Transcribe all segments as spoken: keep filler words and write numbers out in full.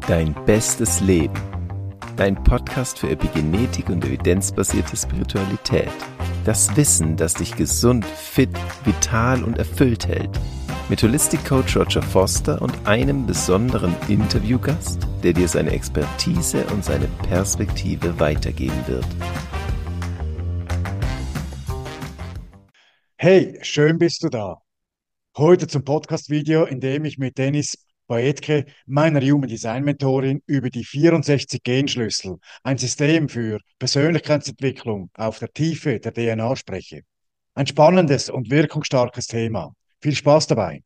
Dein bestes Leben. Dein Podcast für Epigenetik und evidenzbasierte Spiritualität. Das Wissen, das dich gesund, fit, vital und erfüllt hält. Mit Holistic Coach Roger Foster und einem besonderen Interviewgast, der dir seine Expertise und seine Perspektive weitergeben wird. Hey, schön bist du da. Heute zum Podcast-Video, in dem ich mit Dennis Boetke, meiner Human Design Mentorin, über die vierundsechzig Genschlüssel, ein System für Persönlichkeitsentwicklung auf der Tiefe der D N A spreche. Ein spannendes und wirkungsstarkes Thema. Viel Spaß dabei.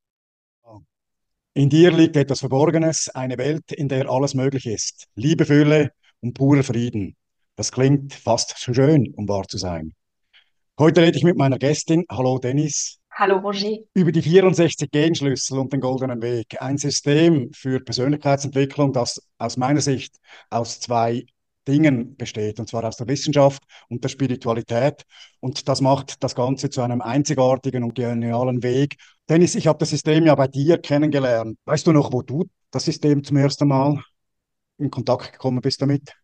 In dir liegt etwas Verborgenes, eine Welt, in der alles möglich ist. Liebe, Fülle und purer Frieden. Das klingt fast zu schön, um wahr zu sein. Heute rede ich mit meiner Gästin. Hallo Dennis. Hallo Roger. Über die vierundsechzig Genschlüssel und den goldenen Weg. Ein System für Persönlichkeitsentwicklung, das aus meiner Sicht aus zwei Dingen besteht, und zwar aus der Wissenschaft und der Spiritualität. Und das macht das Ganze zu einem einzigartigen und genialen Weg. Dennis, ich habe das System ja bei dir kennengelernt. Weißt du noch, wo du das System zum ersten Mal in Kontakt gekommen bist damit?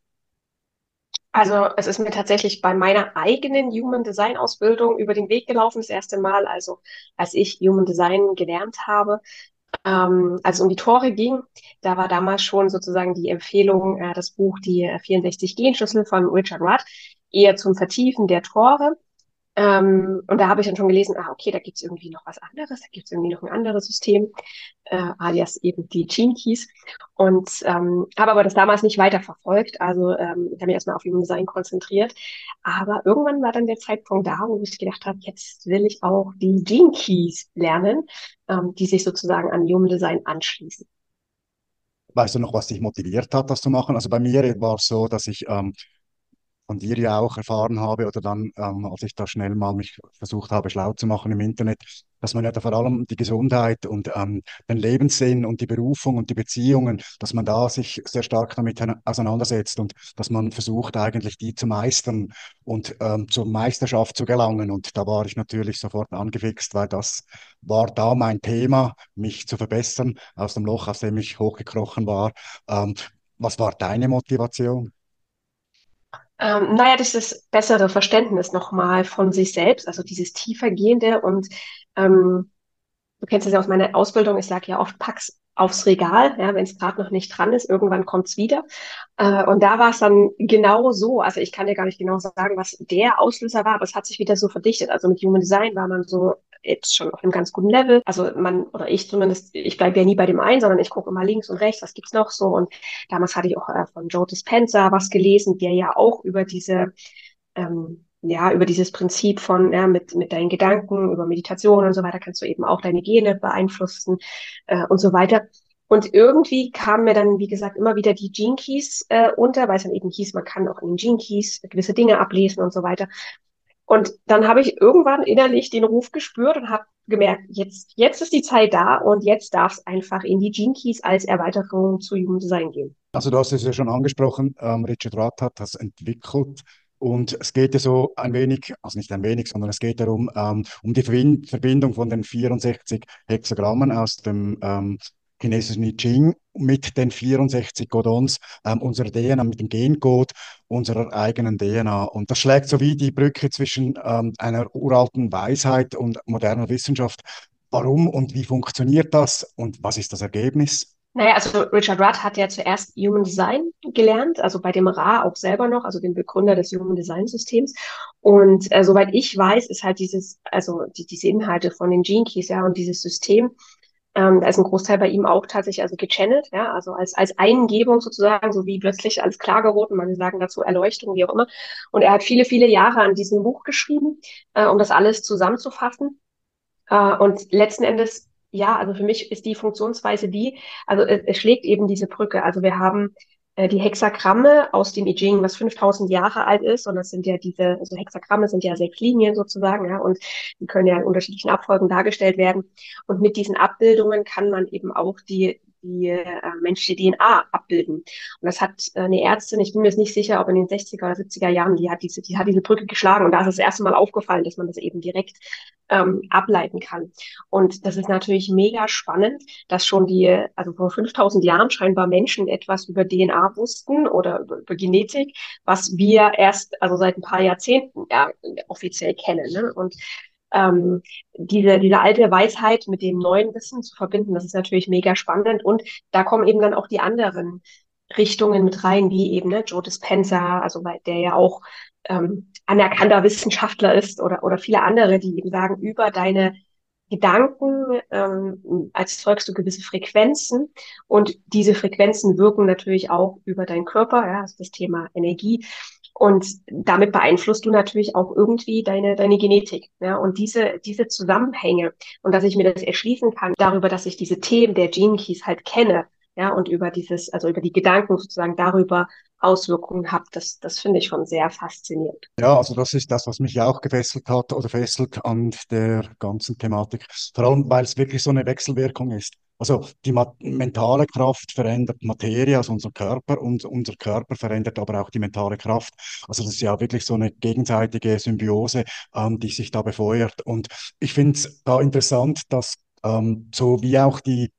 Also es ist mir tatsächlich bei meiner eigenen Human Design Ausbildung über den Weg gelaufen, das erste Mal, also als ich Human Design gelernt habe, ähm, als es um die Tore ging. Da war damals schon sozusagen die Empfehlung, äh, das Buch Die äh, vierundsechzig Genschlüssel von Richard Rudd, eher zum Vertiefen der Tore. Ähm, und da habe ich dann schon gelesen, ah, okay, da gibt's irgendwie noch was anderes, da gibt's irgendwie noch ein anderes System, äh, alias eben die Gene Keys. Und ähm, habe aber das damals nicht weiterverfolgt. Also ähm, ich habe mich erstmal auf Human Design konzentriert. Aber irgendwann war dann der Zeitpunkt da, wo ich gedacht habe, jetzt will ich auch die Gene Keys lernen, ähm, die sich sozusagen an Human Design anschließen. Weißt du noch, was dich motiviert hat, das zu machen? Also bei mir war es so, dass ich ähm, von dir ja auch erfahren habe oder dann, ähm, als ich da schnell mal mich versucht habe, schlau zu machen im Internet, dass man ja da vor allem die Gesundheit und ähm, den Lebenssinn und die Berufung und die Beziehungen, dass man da sich sehr stark damit auseinandersetzt und dass man versucht eigentlich die zu meistern und ähm, zur Meisterschaft zu gelangen. Und da war ich natürlich sofort angefixt, weil das war da mein Thema, mich zu verbessern aus dem Loch, aus dem ich hochgekrochen war. Ähm, was war deine Motivation? Ähm, naja, das ist das bessere Verständnis nochmal von sich selbst, also dieses tiefergehende und ähm, du kennst das ja aus meiner Ausbildung, ich sage ja oft, pack's aufs Regal, ja, wenn es gerade noch nicht dran ist, irgendwann kommt's wieder. Äh, und da war es dann genau so, also ich kann dir gar nicht genau sagen, was der Auslöser war, aber es hat sich wieder so verdichtet. Also mit Human Design war man so jetzt schon auf einem ganz guten Level. Also man, oder ich zumindest, ich bleibe ja nie bei dem einen, sondern ich gucke immer links und rechts, was gibt's noch so. Und damals hatte ich auch äh, von Joe Dispenza was gelesen, der ja auch über diese ähm, ja, über dieses Prinzip von, ja, mit, mit deinen Gedanken, über Meditation und so weiter, kannst du eben auch deine Gene beeinflussen, äh, und so weiter. Und irgendwie kamen mir dann, wie gesagt, immer wieder die Gene Keys äh, unter, weil es dann eben hieß, man kann auch in den Gene Keys gewisse Dinge ablesen und so weiter. Und dann habe ich irgendwann innerlich den Ruf gespürt und habe gemerkt, jetzt, jetzt ist die Zeit da und jetzt darf es einfach in die Gene Keys als Erweiterung zu Human Design gehen. Also du hast es ja schon angesprochen, ähm, Richard Rudd hat das entwickelt und es geht ja so ein wenig, also nicht ein wenig, sondern es geht darum, ähm, um die Verbind Verbindung von den vierundsechzig Hexagrammen aus dem ähm, chinesischen I Ching mit den vierundsechzig Codons ähm, unserer D N A, mit dem Gencode unserer eigenen D N A. Und das schlägt so wie die Brücke zwischen ähm, einer uralten Weisheit und moderner Wissenschaft. Warum und wie funktioniert das und was ist das Ergebnis? Naja, also Richard Rudd hat ja zuerst Human Design gelernt, also bei dem Ra auch selber noch, also dem Begründer des Human Design Systems. Und äh, soweit ich weiß, ist halt dieses, also die, diese Inhalte von den Gene Keys, ja, und dieses System, ähm, da ist ein Großteil bei ihm auch tatsächlich also gechannelt, ja, also als, als Eingebung sozusagen, so wie plötzlich alles klar geworden, manche sagen dazu Erleuchtung, wie auch immer. Und er hat viele, viele Jahre an diesem Buch geschrieben, äh, um das alles zusammenzufassen. Äh, und letzten Endes, ja, also für mich ist die Funktionsweise die, also es, es schlägt eben diese Brücke. Also wir haben äh, die Hexagramme aus dem I Ching, was fünftausend Jahre alt ist. Und das sind ja diese, also Hexagramme sind ja sechs Linien sozusagen, ja, und die können ja in unterschiedlichen Abfolgen dargestellt werden. Und mit diesen Abbildungen kann man eben auch die die äh, menschliche D N A abbilden. Und das hat äh, eine Ärztin, ich bin mir jetzt nicht sicher, ob in den sechziger oder siebziger Jahren, die hat diese, die hat diese Brücke geschlagen und da ist es das erste Mal aufgefallen, dass man das eben direkt ähm, ableiten kann. Und das ist natürlich mega spannend, dass schon die, also vor fünftausend Jahren scheinbar Menschen etwas über D N A wussten oder über, über Genetik, was wir erst, also seit ein paar Jahrzehnten ja, offiziell kennen. Ne? Und ähm, diese, diese alte Weisheit mit dem neuen Wissen zu verbinden, das ist natürlich mega spannend. Und da kommen eben dann auch die anderen Richtungen mit rein, wie eben ne, Joe Dispenza, also weil der ja auch ähm, anerkannter Wissenschaftler ist oder, oder viele andere, die eben sagen, über deine Gedanken ähm, erzeugst du gewisse Frequenzen und diese Frequenzen wirken natürlich auch über deinen Körper, ja, also das Thema Energie. Und damit beeinflusst du natürlich auch irgendwie deine, deine Genetik. Ja? Und diese, diese Zusammenhänge und dass ich mir das erschließen kann, darüber, dass ich diese Themen der Gene Keys halt kenne, ja, und über dieses, also über die Gedanken sozusagen darüber Auswirkungen habe, das, das finde ich schon sehr faszinierend. Ja, also das ist das, was mich auch gefesselt hat oder fesselt an der ganzen Thematik. Vor allem, weil es wirklich so eine Wechselwirkung ist. Also die ma mentale Kraft verändert Materie, also unser Körper, und unser Körper verändert aber auch die mentale Kraft. Also das ist ja wirklich so eine gegenseitige Symbiose, ähm, die sich da befeuert. Und ich finde es da interessant, dass ähm, so wie auch die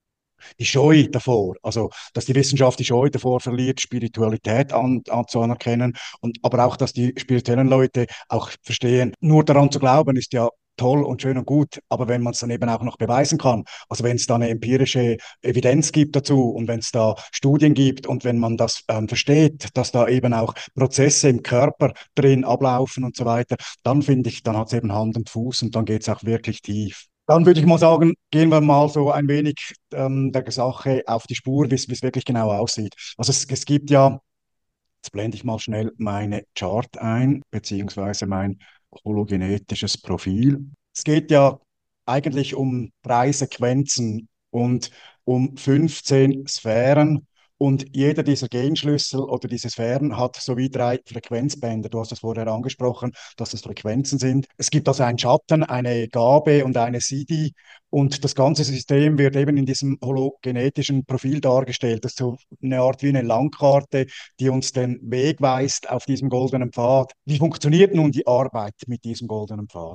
die Scheu davor, also dass die Wissenschaft die Scheu davor verliert, Spiritualität an, anzuerkennen, und aber auch, dass die spirituellen Leute auch verstehen, nur daran zu glauben ist ja toll und schön und gut, aber wenn man es dann eben auch noch beweisen kann, also wenn es da eine empirische Evidenz gibt dazu und wenn es da Studien gibt und wenn man das ähm, versteht, dass da eben auch Prozesse im Körper drin ablaufen und so weiter, dann finde ich, dann hat es eben Hand und Fuß und dann geht es auch wirklich tief. Dann würde ich mal sagen, gehen wir mal so ein wenig ähm, der Sache auf die Spur, wie es wie es wirklich genau aussieht. Also es, es gibt ja, jetzt blende ich mal schnell meine Chart ein, beziehungsweise mein hologenetisches Profil. Es geht ja eigentlich um drei Sequenzen und um fünfzehn Sphären. Und jeder dieser Genschlüssel oder diese Sphären hat sowie drei Frequenzbänder. Du hast es vorher angesprochen, dass das Frequenzen sind. Es gibt also einen Schatten, eine Gabe und eine S I D I. Und das ganze System wird eben in diesem hologenetischen Profil dargestellt. Das ist so eine Art wie eine Landkarte, die uns den Weg weist auf diesem goldenen Pfad. Wie funktioniert nun die Arbeit mit diesem goldenen Pfad?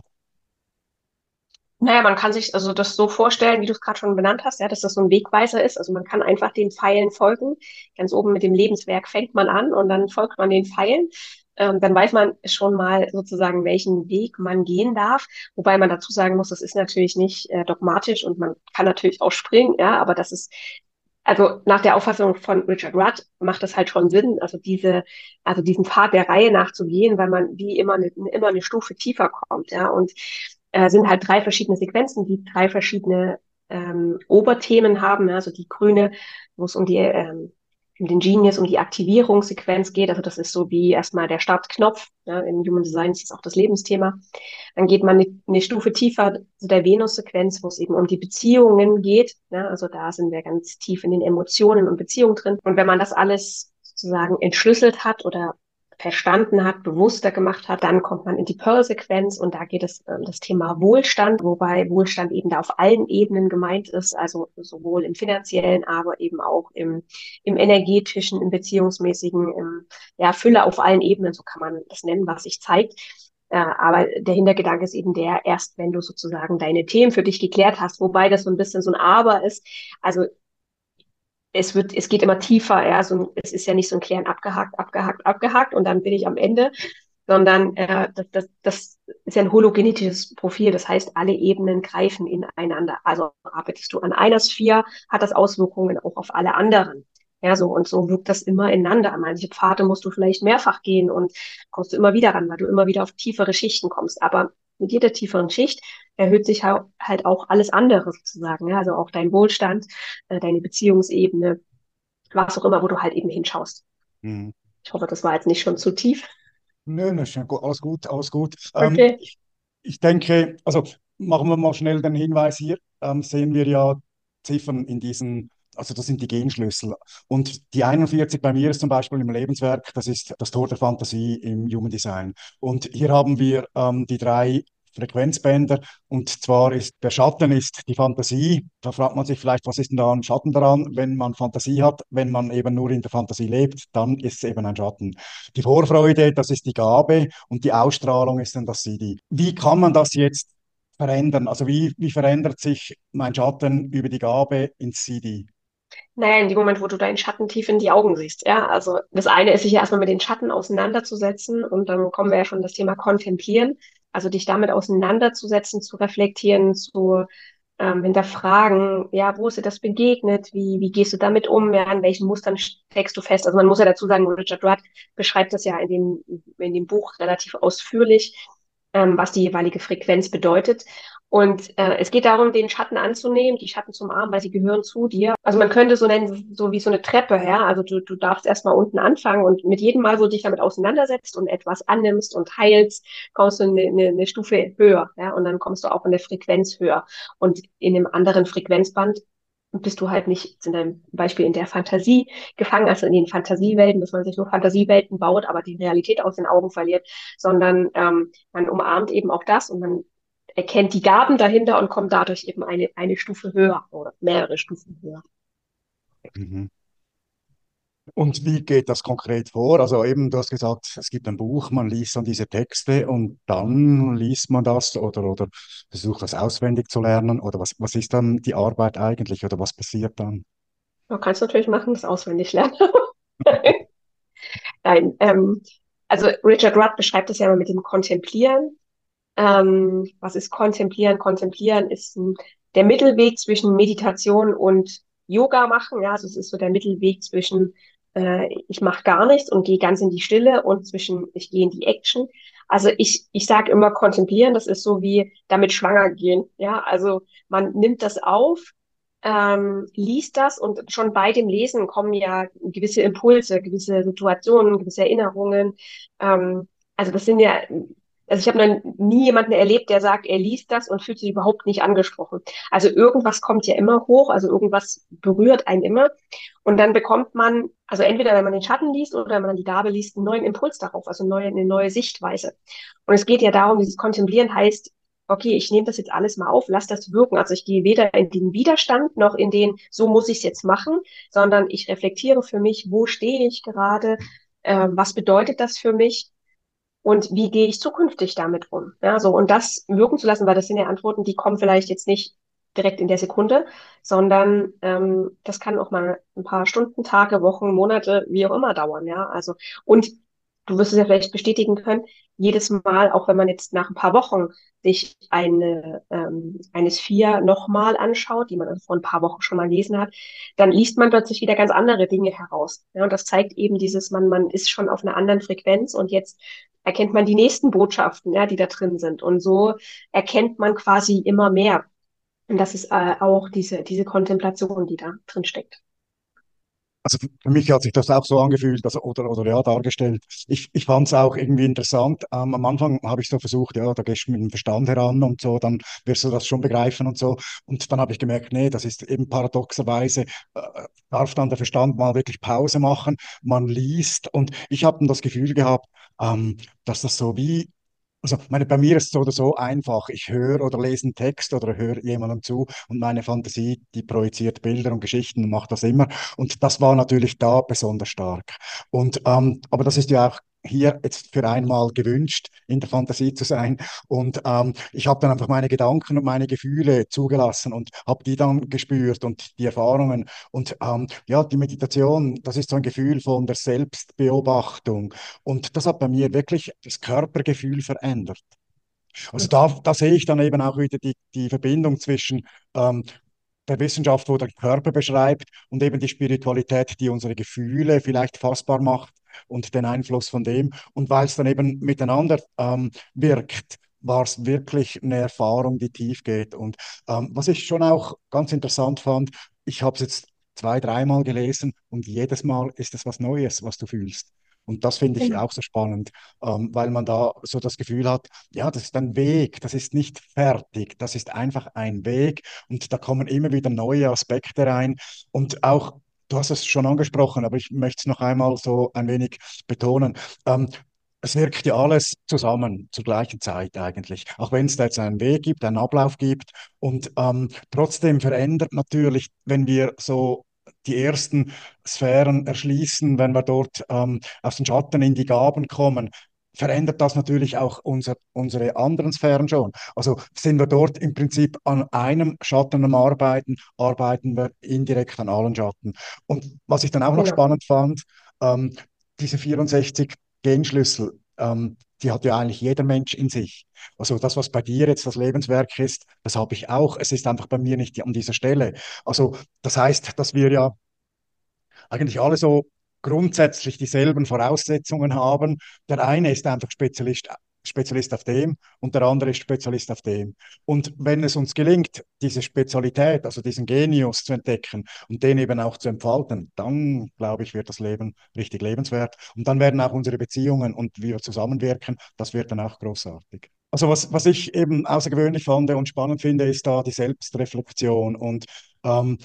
Naja, man kann sich also das so vorstellen, wie du es gerade schon benannt hast, ja, dass das so ein Wegweiser ist. Also man kann einfach den Pfeilen folgen. Ganz oben mit dem Lebenswerk fängt man an und dann folgt man den Pfeilen. Ähm, dann weiß man schon mal sozusagen, welchen Weg man gehen darf. Wobei man dazu sagen muss, das ist natürlich nicht äh, dogmatisch und man kann natürlich auch springen, ja, aber das ist, also nach der Auffassung von Richard Rudd macht das halt schon Sinn, also diese, also diesen Pfad der Reihe nachzugehen, weil man wie immer eine, immer eine Stufe tiefer kommt, ja, und äh, sind halt drei verschiedene Sequenzen, die drei verschiedene ähm, Oberthemen haben. Also die grüne, wo es um die ähm, um den Genius, um die Aktivierungssequenz geht. Also das ist so wie erstmal der Startknopf. Ja, in Human Design ist das auch das Lebensthema. Dann geht man eine, eine Stufe tiefer zu der Venus-Sequenz, wo es eben um die Beziehungen geht. Ja, also da sind wir ganz tief in den Emotionen und Beziehungen drin. Und wenn man das alles sozusagen entschlüsselt hat oder verstanden hat, bewusster gemacht hat, dann kommt man in die Pearl-Sequenz und da geht es um das Thema Wohlstand, wobei Wohlstand eben da auf allen Ebenen gemeint ist, also sowohl im finanziellen, aber eben auch im, im energetischen, im beziehungsmäßigen, im, ja, Fülle auf allen Ebenen, so kann man das nennen, was sich zeigt. Äh, aber der Hintergedanke ist eben der, erst wenn du sozusagen deine Themen für dich geklärt hast, wobei das so ein bisschen so ein Aber ist. Also es wird, es geht immer tiefer, ja, so, es ist ja nicht so ein Klären abgehakt, abgehakt, abgehakt und dann bin ich am Ende, sondern äh, das, das, das ist ja ein hologenetisches Profil, das heißt, alle Ebenen greifen ineinander. Also arbeitest du an einer Sphäre, hat das Auswirkungen auch auf alle anderen. Ja, so und so wirkt das immer ineinander. Manche Pfade musst du vielleicht mehrfach gehen und kommst du immer wieder ran, weil du immer wieder auf tiefere Schichten kommst. Aber mit jeder tieferen Schicht erhöht sich halt auch alles andere sozusagen. Ja? Also auch dein Wohlstand, äh, deine Beziehungsebene, was auch immer, wo du halt eben hinschaust. Hm. Ich hoffe, das war jetzt nicht schon zu tief. Nö, nö, schon gut, alles gut, alles gut. Ähm, Okay. ich, ich denke, also machen wir mal schnell den Hinweis hier, ähm, sehen wir ja Ziffern in diesen, also das sind die Genschlüssel. Und die einundvierzig bei mir ist zum Beispiel im Lebenswerk, das ist das Tor der Fantasie im Human Design. Und hier haben wir ähm, die drei Frequenzbänder. Und zwar ist der Schatten ist die Fantasie. Da fragt man sich vielleicht, was ist denn da ein Schatten daran? Wenn man Fantasie hat, wenn man eben nur in der Fantasie lebt, dann ist es eben ein Schatten. Die Vorfreude, das ist die Gabe und die Ausstrahlung ist dann das C D. Wie kann man das jetzt verändern? Also wie, wie verändert sich mein Schatten über die Gabe ins C D? Naja, in dem Moment, wo du deinen Schatten tief in die Augen siehst, ja. Also das eine ist, sich ja erstmal mit den Schatten auseinanderzusetzen und dann kommen wir ja schon das Thema Kontemplieren, also dich damit auseinanderzusetzen, zu reflektieren, zu ähm, hinterfragen, ja, wo ist dir das begegnet, wie, wie gehst du damit um, ja, an welchen Mustern steckst du fest. Also man muss ja dazu sagen, Richard Rudd beschreibt das ja in dem, in dem Buch relativ ausführlich, ähm, was die jeweilige Frequenz bedeutet. Und äh, es geht darum, den Schatten anzunehmen, die Schatten zum Arm, weil sie gehören zu dir. Also man könnte so nennen, so wie so eine Treppe, ja. Also du, du darfst erstmal unten anfangen und mit jedem Mal, wo du dich damit auseinandersetzt und etwas annimmst und heilst, kommst du eine, eine, eine Stufe höher, ja. Und dann kommst du auch in der Frequenz höher. Und in einem anderen Frequenzband bist du halt nicht, in deinem Beispiel in der Fantasie gefangen, also in den Fantasiewelten, dass man sich nur Fantasiewelten baut, aber die Realität aus den Augen verliert, sondern ähm, man umarmt eben auch das und man erkennt die Gaben dahinter und kommt dadurch eben eine, eine Stufe höher oder mehrere Stufen höher. Mhm. Und wie geht das konkret vor? Also eben, du hast gesagt, es gibt ein Buch, man liest dann diese Texte und dann liest man das oder, oder versucht das auswendig zu lernen oder was, was ist dann die Arbeit eigentlich oder was passiert dann? Man kann es natürlich machen, das auswendig lernen. Nein, ähm, also Richard Rudd beschreibt es ja immer mit dem Kontemplieren. Ähm, was ist Kontemplieren? Kontemplieren ist ein, der Mittelweg zwischen Meditation und Yoga machen. Ja, also es ist so der Mittelweg zwischen äh, ich mache gar nichts und gehe ganz in die Stille und zwischen ich gehe in die Action. Also ich, ich sage immer kontemplieren, das ist so wie damit schwanger gehen. Ja, also man nimmt das auf, ähm, liest das und schon bei dem Lesen kommen ja gewisse Impulse, gewisse Situationen, gewisse Erinnerungen. Ähm, also das sind ja, also ich habe noch nie jemanden erlebt, der sagt, er liest das und fühlt sich überhaupt nicht angesprochen. Also irgendwas kommt ja immer hoch, also irgendwas berührt einen immer. Und dann bekommt man, also entweder wenn man den Schatten liest oder wenn man die Gabe liest, einen neuen Impuls darauf, also eine neue, eine neue Sichtweise. Und es geht ja darum, dieses Kontemplieren heißt, okay, ich nehme das jetzt alles mal auf, lass das wirken. Also ich gehe weder in den Widerstand noch in den, so muss ich es jetzt machen, sondern ich reflektiere für mich, wo stehe ich gerade, äh, was bedeutet das für mich und wie gehe ich zukünftig damit um. Ja, so und das wirken zu lassen, weil das sind ja Antworten, die kommen vielleicht jetzt nicht direkt in der Sekunde, sondern ähm, das kann auch mal ein paar Stunden, Tage, Wochen, Monate, wie auch immer dauern. Ja, also und du wirst es ja vielleicht bestätigen können, jedes Mal, auch wenn man jetzt nach ein paar Wochen sich eine, ähm, eine Sphäre nochmal anschaut, die man also vor ein paar Wochen schon mal gelesen hat, dann liest man plötzlich wieder ganz andere Dinge heraus. Ja, und das zeigt eben dieses, man, man ist schon auf einer anderen Frequenz und jetzt erkennt man die nächsten Botschaften, ja, die da drin sind. Und so erkennt man quasi immer mehr. Und das ist äh, auch diese, diese Kontemplation, die da drin steckt. Also für mich hat sich das auch so angefühlt, also, oder, oder ja, dargestellt. Ich, ich fand es auch irgendwie interessant. Ähm, am Anfang habe ich so versucht, ja, da gehst du mit dem Verstand heran und so, dann wirst du das schon begreifen und so. Und dann habe ich gemerkt, nee, das ist eben paradoxerweise, äh, darf dann der Verstand mal wirklich Pause machen. Man liest und ich habe dann das Gefühl gehabt, ähm, dass das so wie also meine, bei mir ist es so oder so einfach. Ich höre oder lese einen Text oder höre jemandem zu und meine Fantasie, die projiziert Bilder und Geschichten und macht das immer. Und das war natürlich da besonders stark. Und, ähm, aber das ist ja auch hier jetzt für einmal gewünscht, in der Fantasie zu sein. Und ähm, ich habe dann einfach meine Gedanken und meine Gefühle zugelassen und habe die dann gespürt und die Erfahrungen. Und ähm, ja, die Meditation, das ist so ein Gefühl von der Selbstbeobachtung. Und das hat bei mir wirklich das Körpergefühl verändert. Also da, da sehe ich dann eben auch wieder die, die Verbindung zwischen ähm, der Wissenschaft, wo der Körper beschreibt, und eben die Spiritualität, die unsere Gefühle vielleicht fassbar macht und den Einfluss von dem. Und weil es dann eben miteinander ähm, wirkt, war es wirklich eine Erfahrung, die tief geht. Und ähm, was ich schon auch ganz interessant fand, ich habe es jetzt zwei, dreimal gelesen und jedes Mal ist es was Neues, was du fühlst. Und das finde ich Genau. auch so spannend, ähm, weil man da so das Gefühl hat, ja, das ist ein Weg, das ist nicht fertig, das ist einfach ein Weg und da kommen immer wieder neue Aspekte rein und auch, du hast es schon angesprochen, aber ich möchte es noch einmal so ein wenig betonen. Ähm, es wirkt ja alles zusammen zur gleichen Zeit eigentlich. Auch wenn es da jetzt einen Weg gibt, einen Ablauf gibt. Und ähm, trotzdem verändert natürlich, wenn wir so die ersten Sphären erschließen, wenn wir dort ähm, aus den Schatten in die Gaben kommen, verändert das natürlich auch unser, unsere anderen Sphären schon. Also sind wir dort im Prinzip an einem Schatten am Arbeiten, arbeiten wir indirekt an allen Schatten. Und was ich dann auch noch Genau. spannend fand, ähm, diese vierundsechzig Genschlüssel, ähm, die hat ja eigentlich jeder Mensch in sich. Also das, was bei dir jetzt das Lebenswerk ist, das habe ich auch. Es ist einfach bei mir nicht an dieser Stelle. Also das heißt, dass wir ja eigentlich alle so grundsätzlich dieselben Voraussetzungen haben. Der eine ist einfach Spezialist, Spezialist auf dem und der andere ist Spezialist auf dem. Und wenn es uns gelingt, diese Spezialität, also diesen Genius zu entdecken und den eben auch zu entfalten, dann glaube ich, wird das Leben richtig lebenswert. Und dann werden auch unsere Beziehungen und wie wir zusammenwirken, das wird dann auch großartig. Also was, was ich eben außergewöhnlich fand und spannend finde, ist da die Selbstreflexion. Und ähm,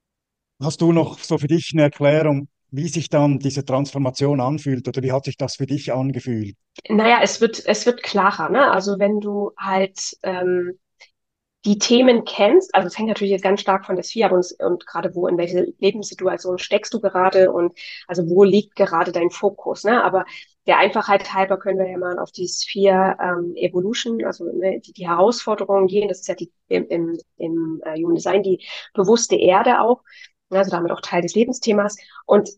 hast du noch so für dich eine Erklärung, wie sich dann diese Transformation anfühlt oder wie hat sich das für dich angefühlt? Naja, es wird, es wird klarer, ne? Also wenn du halt ähm, die Themen kennst, also es hängt natürlich jetzt ganz stark von der Sphere ab und, und gerade wo, in welche Lebenssituation steckst du gerade und also wo liegt gerade dein Fokus, ne? Aber der Einfachheit halber können wir ja mal auf die Sphere ähm, Evolution, also ne, die, die Herausforderungen gehen. Das ist ja die im, im, im äh, Human Design die bewusste Erde auch, ne, also damit auch Teil des Lebensthemas. Und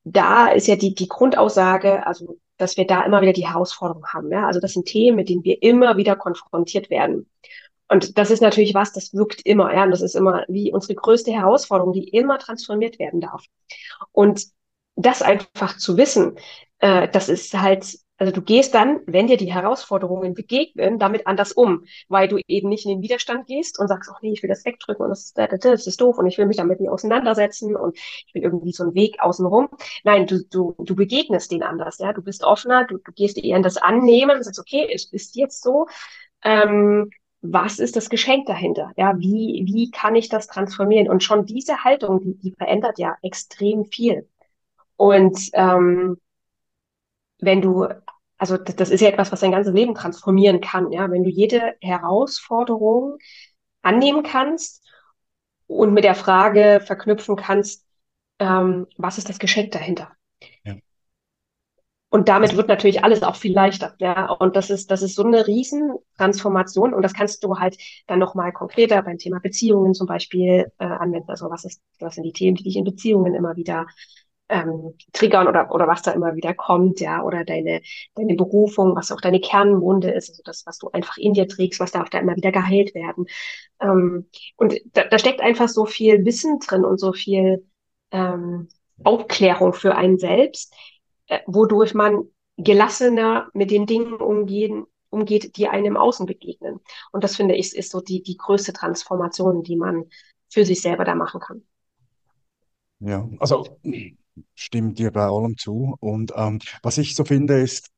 da ist ja die, die Grundaussage, also dass wir da immer wieder die Herausforderung haben. Ja? Also das sind Themen, mit denen wir immer wieder konfrontiert werden. Und das ist natürlich was, das wirkt immer, ja, und das ist immer wie unsere größte Herausforderung, die immer transformiert werden darf. Und das einfach zu wissen, äh, das ist halt, also du gehst dann, wenn dir die Herausforderungen begegnen, damit anders um, weil du eben nicht in den Widerstand gehst und sagst, ach nee, ich will das wegdrücken und das ist, das ist doof und ich will mich damit nicht auseinandersetzen und ich will irgendwie so einen Weg außenrum. Nein, du, du, du begegnest den anders, ja, du bist offener, du, du gehst eher in das Annehmen und sagst, okay, es ist jetzt so, ähm, was ist das Geschenk dahinter? Ja, wie, wie kann ich das transformieren? Und schon diese Haltung, die, die verändert ja extrem viel. Und ähm, wenn du, also das, das ist ja etwas, was dein ganzes Leben transformieren kann, ja, wenn du jede Herausforderung annehmen kannst und mit der Frage verknüpfen kannst, ähm, was ist das Geschenk dahinter? Ja. Und damit Also, wird natürlich alles auch viel leichter, ja. Und das ist, das ist so eine Riesentransformation. Und das kannst du halt dann nochmal konkreter beim Thema Beziehungen zum Beispiel äh, anwenden. Also was ist, was sind die Themen, die dich in Beziehungen immer wieder ähm, triggern oder, oder was da immer wieder kommt, ja, oder deine, deine Berufung, was auch deine Kernwunde ist, also das, was du einfach in dir trägst, was darf da immer wieder geheilt werden. Ähm, und da, da steckt einfach so viel Wissen drin und so viel ähm, Aufklärung für einen selbst, äh, wodurch man gelassener mit den Dingen umgehen, umgeht, die einem im Außen begegnen. Und das finde ich ist so die, die größte Transformation, die man für sich selber da machen kann. ja, also stimmt dir bei allem zu. Und ähm, was ich so finde, ist,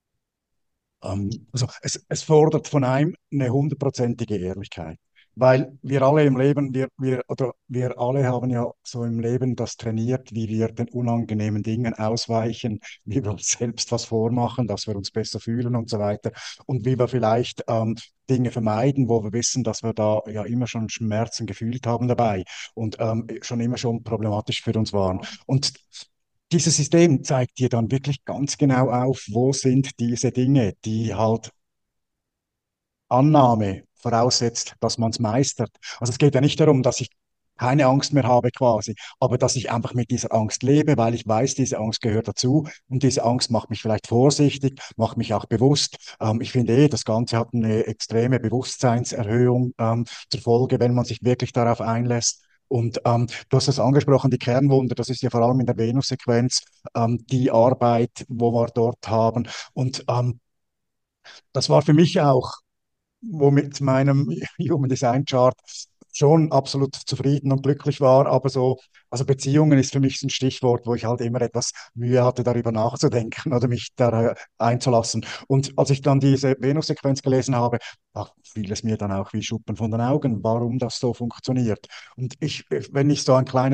Ähm, also es, es fordert von einem eine hundertprozentige Ehrlichkeit. Weil wir alle im Leben, wir, wir, oder wir alle haben ja so im Leben das trainiert, wie wir den unangenehmen Dingen ausweichen, wie wir uns selbst was vormachen, dass wir uns besser fühlen und so weiter. Und wie wir vielleicht ähm, Dinge vermeiden, wo wir wissen, dass wir da ja immer schon Schmerzen gefühlt haben dabei und ähm, schon immer schon problematisch für uns waren. Und dieses System zeigt dir dann wirklich ganz genau auf, wo sind diese Dinge, die halt Annahme voraussetzt, dass man es meistert. Also es geht ja nicht darum, dass ich keine Angst mehr habe quasi, aber dass ich einfach mit dieser Angst lebe, weil ich weiß, diese Angst gehört dazu und diese Angst macht mich vielleicht vorsichtig, macht mich auch bewusst. Ähm, ich finde eh, das Ganze hat eine extreme Bewusstseinserhöhung ähm, zur Folge, wenn man sich wirklich darauf einlässt. Und ähm, du hast es angesprochen, die Kernwunde, das ist ja vor allem in der Venus-Sequenz ähm, die Arbeit, wo wir dort haben. Und ähm, das war für mich auch, wo mit meinem Human Design Chart schon absolut zufrieden und glücklich war, aber so, also Beziehungen ist für mich so ein Stichwort, wo ich halt immer etwas Mühe hatte, darüber nachzudenken oder mich da äh, einzulassen. Und als ich dann diese Venus-Sequenz gelesen habe, da fiel es mir dann auch wie Schuppen von den Augen, warum das so funktioniert. Und ich, wenn ich so ein kleines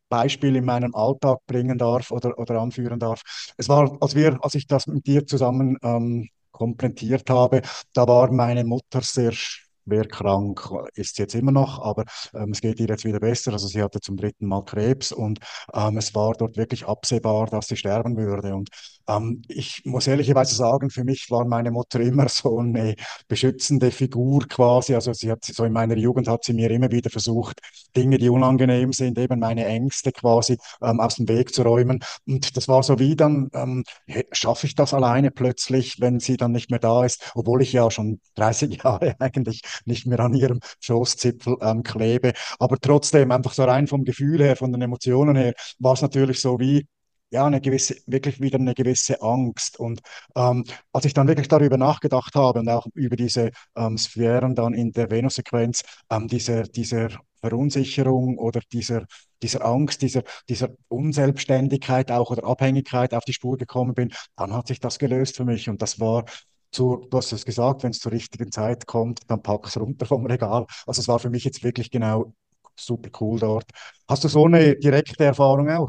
Beispiel in meinen Alltag bringen darf oder, oder anführen darf. Es war, als wir, als ich das mit dir zusammen ähm, komplettiert habe, da war meine Mutter sehr schwer krank, ist sie jetzt immer noch, aber ähm, es geht ihr jetzt wieder besser. Also sie hatte zum dritten Mal Krebs und ähm, es war dort wirklich absehbar, dass sie sterben würde. Und ähm, ich muss ehrlicherweise sagen, für mich war meine Mutter immer so eine beschützende Figur quasi. Also sie hat so in meiner Jugend hat sie mir immer wieder versucht, Dinge, die unangenehm sind, eben meine Ängste quasi ähm, aus dem Weg zu räumen. Und das war so wie dann, ähm, hey, schaffe ich das alleine plötzlich, wenn sie dann nicht mehr da ist, obwohl ich ja schon dreißig Jahre eigentlich nicht mehr an ihrem Schoßzipfel ähm, klebe. Aber trotzdem, einfach so rein vom Gefühl her, von den Emotionen her, war es natürlich so wie, ja, eine gewisse, wirklich wieder eine gewisse Angst. Und ähm, als ich dann wirklich darüber nachgedacht habe und auch über diese ähm, Sphären dann in der Venussequenz, ähm, dieser, dieser Verunsicherung oder dieser, dieser Angst, dieser, dieser Unselbstständigkeit auch oder Abhängigkeit auf die Spur gekommen bin, dann hat sich das gelöst für mich. Und das war zu, du hast es gesagt, wenn es zur richtigen Zeit kommt, dann pack es runter vom Regal. Also es war für mich jetzt wirklich genau super cool dort. Hast du so eine direkte Erfahrung auch?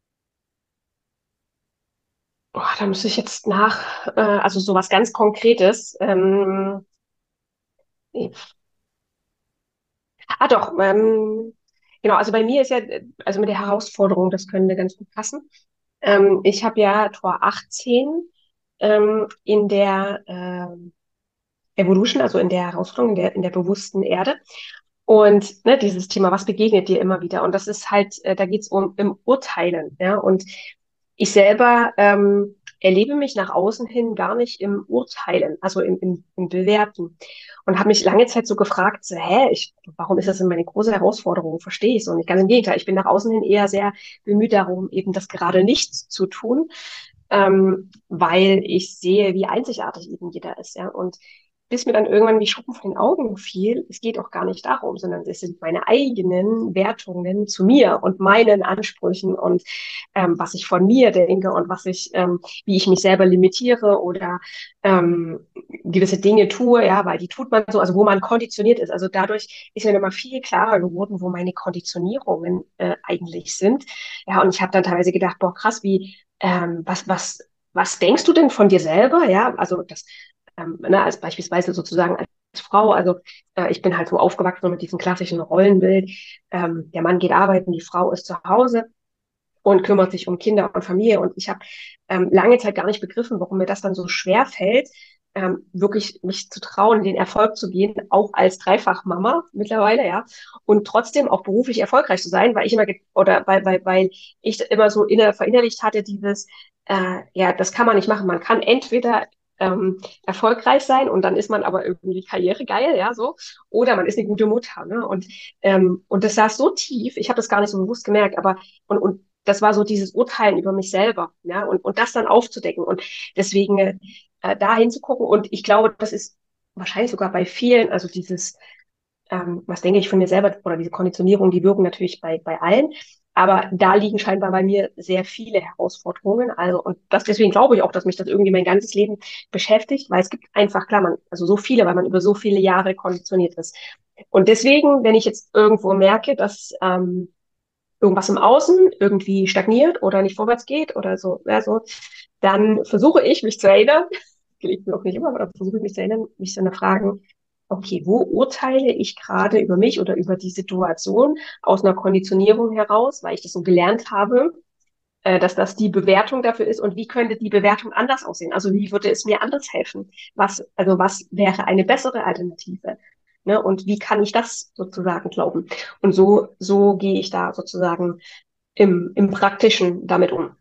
Oh, da müsste ich jetzt nach, äh, also sowas ganz Konkretes. Ähm, nee. Ah doch, ähm, genau, also bei mir ist ja, äh, also mit der Herausforderung, das könnte ganz gut passen. Ähm, ich habe ja Tor achtzehn ähm, in der ähm, Evolution, also in der Herausforderung, in der, in der bewussten Erde. Und ne, dieses Thema, was begegnet dir immer wieder? Und das ist halt, äh, da geht es um im Urteilen, ja. Und ich selber ähm, erlebe mich nach außen hin gar nicht im Urteilen, also im, im, im Bewerten. Und habe mich lange Zeit so gefragt, so, hä, ich, warum ist das denn meine große Herausforderung? Verstehe ich so nicht. Ganz im Gegenteil, ich bin nach außen hin eher sehr bemüht darum, eben das gerade nicht zu tun, ähm, weil ich sehe, wie einzigartig eben jeder ist, ja. Und bis mir dann irgendwann wie Schuppen von den Augen fiel, es geht auch gar nicht darum, sondern es sind meine eigenen Wertungen zu mir und meinen Ansprüchen und ähm, was ich von mir denke und was ich, ähm, wie ich mich selber limitiere oder ähm, gewisse Dinge tue, ja, weil die tut man so, also wo man konditioniert ist. Also dadurch ist mir nochmal viel klarer geworden, wo meine Konditionierungen äh, eigentlich sind. Ja, und ich habe dann teilweise gedacht, boah, krass, wie, ähm, was, was, was denkst du denn von dir selber? Ja, also das ähm, ne, als beispielsweise sozusagen als Frau, also äh, ich bin halt so aufgewachsen mit diesem klassischen Rollenbild, ähm, der Mann geht arbeiten, die Frau ist zu Hause und kümmert sich um Kinder und Familie. Und ich habe ähm, lange Zeit gar nicht begriffen, warum mir das dann so schwer fällt, ähm, wirklich mich zu trauen, in den Erfolg zu gehen, auch als Dreifachmama mittlerweile, ja, und trotzdem auch beruflich erfolgreich zu sein, weil ich immer oder weil, weil, weil ich immer so inner verinnerlicht hatte, dieses, äh, ja, das kann man nicht machen. Man kann entweder ähm, erfolgreich sein und dann ist man aber irgendwie karrieregeil, ja, so, oder man ist eine gute Mutter, ne? Und ähm, und das saß so tief, ich habe das gar nicht so bewusst gemerkt, aber und und das war so dieses Urteilen über mich selber, ja, und und das dann aufzudecken und deswegen äh, da hinzugucken und ich glaube, das ist wahrscheinlich sogar bei vielen, also dieses ähm, was denke ich von mir selber oder diese Konditionierung, die wirken natürlich bei, bei allen. Aber da liegen scheinbar bei mir sehr viele Herausforderungen. Also, und das deswegen glaube ich auch, dass mich das irgendwie mein ganzes Leben beschäftigt, weil es gibt einfach, klar, man, also so viele, weil man über so viele Jahre konditioniert ist. Und deswegen, wenn ich jetzt irgendwo merke, dass ähm, irgendwas im Außen irgendwie stagniert oder nicht vorwärts geht oder so, ja, so, dann versuche ich, mich zu erinnern, gelingt mir auch nicht immer, aber dann versuche ich mich zu erinnern, mich zu fragen, okay, wo urteile ich gerade über mich oder über die Situation aus einer Konditionierung heraus, weil ich das so gelernt habe, äh, dass das die Bewertung dafür ist und wie könnte die Bewertung anders aussehen? Also wie würde es mir anders helfen? Was, also was wäre eine bessere Alternative? Ne? Und wie kann ich das sozusagen glauben? Und so, so gehe ich da sozusagen im, im Praktischen damit um.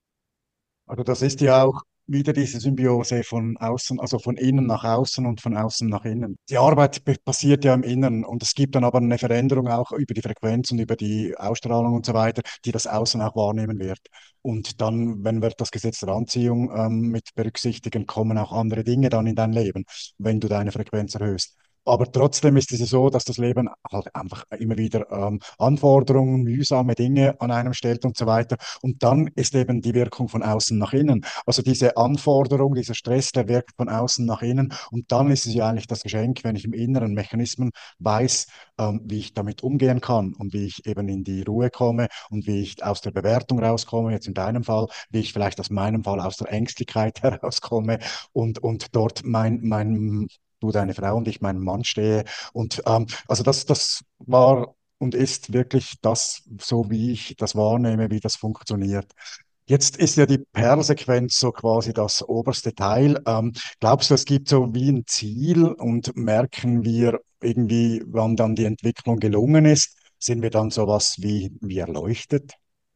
Also das ist ja auch wieder diese Symbiose von außen, also von innen nach außen und von außen nach innen. Die Arbeit be- passiert ja im Inneren und es gibt dann aber eine Veränderung auch über die Frequenz und über die Ausstrahlung und so weiter, die das Außen auch wahrnehmen wird. Und dann, wenn wir das Gesetz der Anziehung ähm, mit berücksichtigen, kommen auch andere Dinge dann in dein Leben, wenn du deine Frequenz erhöhst. Aber trotzdem ist es so, dass das Leben halt einfach immer wieder ähm, Anforderungen, mühsame Dinge an einem stellt und so weiter. Und dann ist eben die Wirkung von außen nach innen. Also diese Anforderung, dieser Stress, der wirkt von außen nach innen. Und dann ist es ja eigentlich das Geschenk, wenn ich im Inneren Mechanismen weiß, ähm, wie ich damit umgehen kann und wie ich eben in die Ruhe komme und wie ich aus der Bewertung rauskomme, jetzt in deinem Fall, wie ich vielleicht aus meinem Fall aus der Ängstlichkeit herauskomme und, und dort mein, mein, du, deine Frau und ich, meinen Mann stehe. Und ähm, also das, das war und ist wirklich das, so wie ich das wahrnehme, wie das funktioniert. Jetzt ist ja die Perlsequenz so quasi das oberste Teil. Ähm, glaubst du, es gibt so wie ein Ziel und merken wir irgendwie, wann dann die Entwicklung gelungen ist? Sind wir dann sowas wie, wie erleuchtet?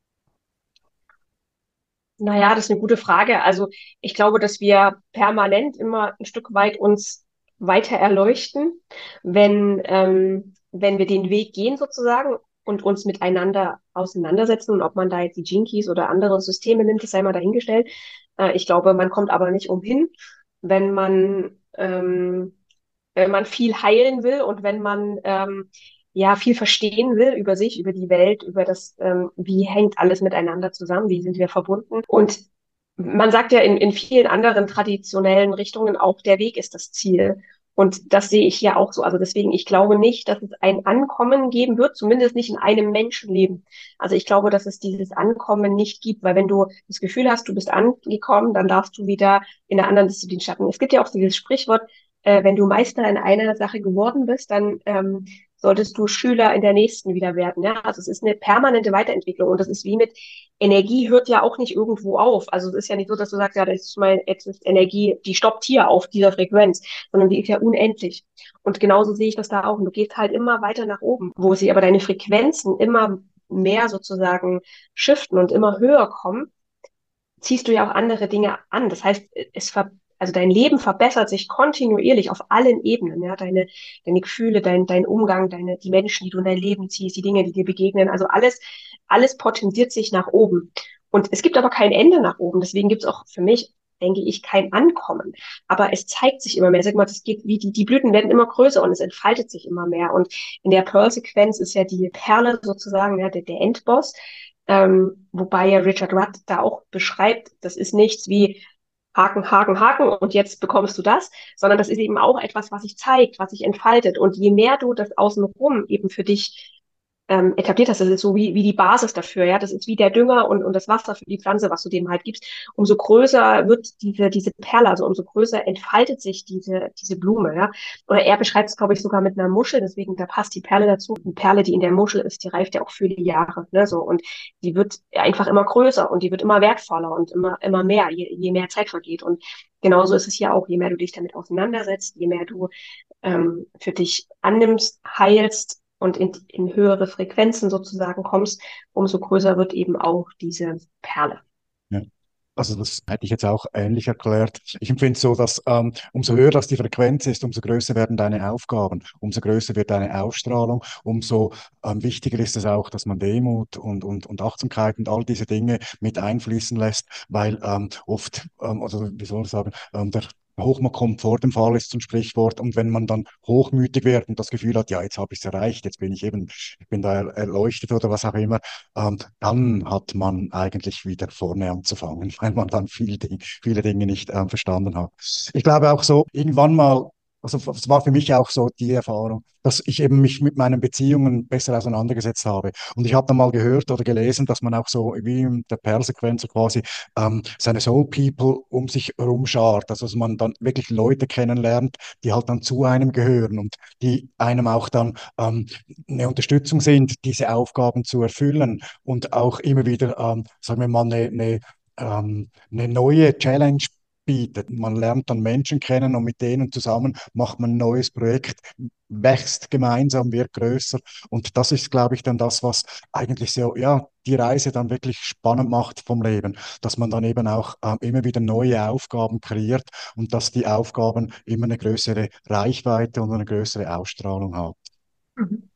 Naja, das ist eine gute Frage. Also ich glaube, dass wir permanent immer ein Stück weit uns weiter erleuchten, wenn, ähm, wenn wir den Weg gehen sozusagen und uns miteinander auseinandersetzen. Und ob man da jetzt die Gene Keys oder andere Systeme nimmt, das sei mal dahingestellt. Äh, ich glaube, man kommt aber nicht umhin, wenn man, ähm, wenn man viel heilen will und wenn man ähm, ja viel verstehen will über sich, über die Welt, über das, ähm, wie hängt alles miteinander zusammen, wie sind wir verbunden. Und man sagt ja in, in vielen anderen traditionellen Richtungen auch, der Weg ist das Ziel. Und das sehe ich hier auch so. Also deswegen, ich glaube nicht, dass es ein Ankommen geben wird, zumindest nicht in einem Menschenleben. Also ich glaube, dass es dieses Ankommen nicht gibt, weil wenn du das Gefühl hast, du bist angekommen, dann darfst du wieder in einer anderen Disziplin starten. Es gibt ja auch dieses Sprichwort, äh, wenn du Meister in einer Sache geworden bist, dann ähm, solltest du Schüler in der nächsten wieder werden. Ja? Also es ist eine permanente Weiterentwicklung und das ist wie mit Energie hört ja auch nicht irgendwo auf. Also es ist ja nicht so, dass du sagst, ja, das ist mein, jetzt ist Energie, die stoppt hier auf dieser Frequenz, sondern die ist ja unendlich. Und genauso sehe ich das da auch. Und du gehst halt immer weiter nach oben, wo sie aber deine Frequenzen immer mehr sozusagen shiften und immer höher kommen, ziehst du ja auch andere Dinge an. Das heißt, es ver also dein Leben verbessert sich kontinuierlich auf allen Ebenen, ja, deine, deine Gefühle, dein, dein Umgang, deine, die Menschen, die du in dein Leben ziehst, die Dinge, die dir begegnen, also alles, alles potenziert sich nach oben. Und es gibt aber kein Ende nach oben. Deswegen gibt es auch für mich, denke ich, kein Ankommen. Aber es zeigt sich immer mehr. Sag mal, das geht wie die, die Blüten werden immer größer und es entfaltet sich immer mehr. Und in der Pearl-Sequenz ist ja die Perle sozusagen, ja, der, der Endboss. Ähm, wobei ja Richard Rudd da auch beschreibt, das ist nichts wie Haken, Haken, Haken und jetzt bekommst du das, sondern das ist eben auch etwas, was sich zeigt, was sich entfaltet. Und je mehr du das außenrum eben für dich ähm, etabliert hast, das ist so wie, wie die Basis dafür, ja, das ist wie der Dünger und, und das Wasser für die Pflanze, was du dem halt gibst, umso größer wird diese, diese Perle, also umso größer entfaltet sich diese, diese Blume, ja. Oder er beschreibt es, glaube ich, sogar mit einer Muschel, deswegen, da passt die Perle dazu. Eine Perle, die in der Muschel ist, die reift ja auch für die Jahre, ne, so. Und die wird einfach immer größer und die wird immer wertvoller und immer, immer mehr, je, je mehr Zeit vergeht. Und genauso ist es hier auch, je mehr du dich damit auseinandersetzt, je mehr du ähm, für dich annimmst, heilst und in, in höhere Frequenzen sozusagen kommst, umso größer wird eben auch diese Perle. Ja. Also das hätte ich jetzt auch ähnlich erklärt. Ich empfinde es so, dass ähm, umso höher das die Frequenz ist, umso größer werden deine Aufgaben, umso größer wird deine Ausstrahlung, umso ähm, wichtiger ist es auch, dass man Demut und, und, und Achtsamkeit und all diese Dinge mit einfließen lässt, weil ähm, oft, ähm, also wie soll ich sagen, ähm, der Hochmut kommt vor dem Fall, ist so ein Sprichwort. Und wenn man dann hochmütig wird und das Gefühl hat, ja, jetzt habe ich es erreicht, jetzt bin ich eben, ich bin da er- erleuchtet oder was auch immer, ähm, dann hat man eigentlich wieder vorne anzufangen, weil man dann viel Ding, viele Dinge nicht ähm, verstanden hat. Ich glaube auch so, irgendwann mal, also es war für mich auch so die Erfahrung, dass ich eben mich mit meinen Beziehungen besser auseinandergesetzt habe. Und ich habe dann mal gehört oder gelesen, dass man auch so wie in der Perlsequenz so quasi ähm, seine Soul People um sich herum schart. Also dass man dann wirklich Leute kennenlernt, die halt dann zu einem gehören und die einem auch dann ähm, eine Unterstützung sind, diese Aufgaben zu erfüllen und auch immer wieder, ähm, sagen wir mal, eine, eine, ähm, eine neue Challenge bietet. Man lernt dann Menschen kennen und mit denen zusammen macht man ein neues Projekt, wächst gemeinsam, wird größer. Und das ist, glaube ich, dann das, was eigentlich so, ja, die Reise dann wirklich spannend macht vom Leben, dass man dann eben auch ähm, immer wieder neue Aufgaben kreiert und dass die Aufgaben immer eine größere Reichweite und eine größere Ausstrahlung haben. Mhm.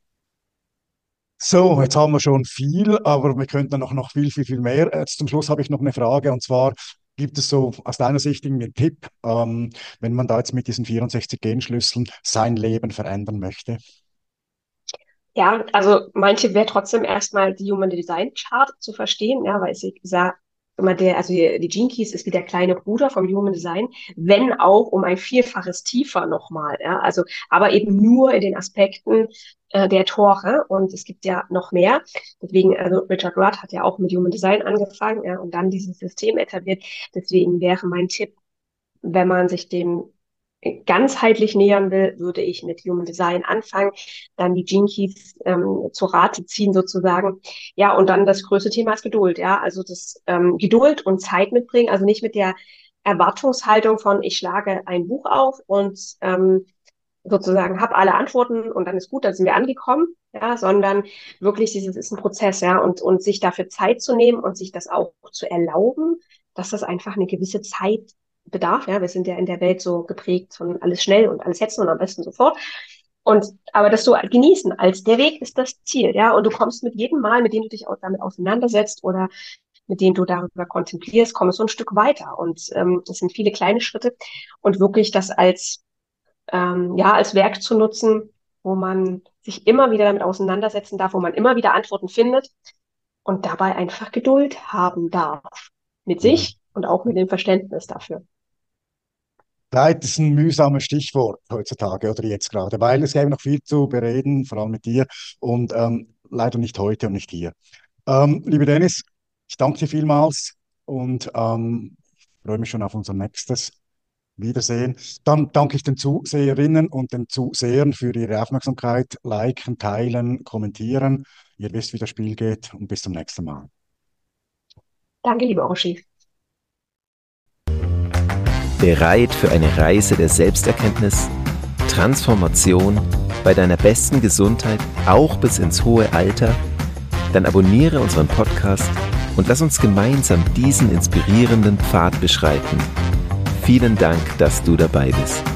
So, jetzt haben wir schon viel, aber wir könnten noch, noch viel, viel, viel mehr. Jetzt zum Schluss habe ich noch eine Frage und zwar, Gibt es so aus deiner Sicht irgendwie einen Tipp, ähm, wenn man da jetzt mit diesen vierundsechzig Genschlüsseln sein Leben verändern möchte? Ja, also mein Tipp wäre trotzdem erstmal die Human Design Chart zu verstehen, ja, weil ich sage immer der, also die, die Gene Keys ist wie der kleine Bruder vom Human Design, wenn auch um ein Vielfaches tiefer nochmal, ja, also aber eben nur in den Aspekten äh, der Tore und es gibt ja noch mehr. Deswegen, also Richard Rudd hat ja auch mit Human Design angefangen, ja, und dann dieses System etabliert. Deswegen wäre mein Tipp, wenn man sich dem ganzheitlich nähern will, würde ich mit Human Design anfangen, dann die Gene Keys ähm, zu Rate ziehen sozusagen. Ja, und dann das größte Thema ist Geduld. Ja, also das ähm, Geduld und Zeit mitbringen, also nicht mit der Erwartungshaltung von ich schlage ein Buch auf und ähm, sozusagen habe alle Antworten und dann ist gut, dann sind wir angekommen, ja, sondern wirklich dieses ist ein Prozess, ja, und und sich dafür Zeit zu nehmen und sich das auch zu erlauben, dass das einfach eine gewisse Zeit bedarf, ja, wir sind ja in der Welt so geprägt von alles schnell und alles jetzt und am besten sofort. Und aber das so genießen, als der Weg ist das Ziel, ja, und du kommst mit jedem Mal, mit dem du dich auch damit auseinandersetzt oder mit dem du darüber kontemplierst, kommst du ein Stück weiter. Und ähm, das sind viele kleine Schritte und wirklich das als ähm, ja als Werk zu nutzen, wo man sich immer wieder damit auseinandersetzen darf, wo man immer wieder Antworten findet und dabei einfach Geduld haben darf mit Ja. sich und auch mit dem Verständnis dafür. Zeit ist ein mühsames Stichwort heutzutage oder jetzt gerade, weil es gäbe noch viel zu bereden, vor allem mit dir und ähm, leider nicht heute und nicht hier. Ähm, lieber Dennis, ich danke dir vielmals und ähm, freue mich schon auf unser nächstes Wiedersehen. Dann danke ich den Zuseherinnen und den Zusehern für ihre Aufmerksamkeit. Liken, teilen, kommentieren. Ihr wisst, wie das Spiel geht und bis zum nächsten Mal. Danke, liebe Oshi. Bereit für eine Reise der Selbsterkenntnis, Transformation bei deiner besten Gesundheit, auch bis ins hohe Alter? Dann abonniere unseren Podcast und lass uns gemeinsam diesen inspirierenden Pfad beschreiten. Vielen Dank, dass du dabei bist.